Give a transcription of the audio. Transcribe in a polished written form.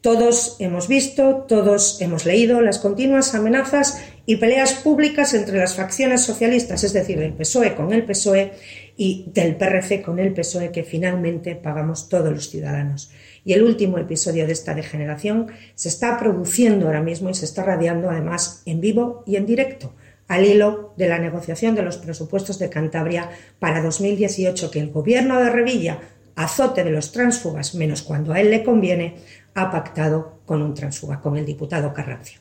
Todos hemos visto, todos hemos leído las continuas amenazas y peleas públicas entre las facciones socialistas, es decir, del PSOE con el PSOE y del PRC con el PSOE, que finalmente pagamos todos los ciudadanos. Y el último episodio de esta degeneración se está produciendo ahora mismo y se está radiando además en vivo y en directo, al hilo de la negociación de los presupuestos de Cantabria para 2018, que el gobierno de Revilla, azote de los tránsfugas, menos cuando a él le conviene, ha pactado con un tránsfuga, con el diputado Carrancio.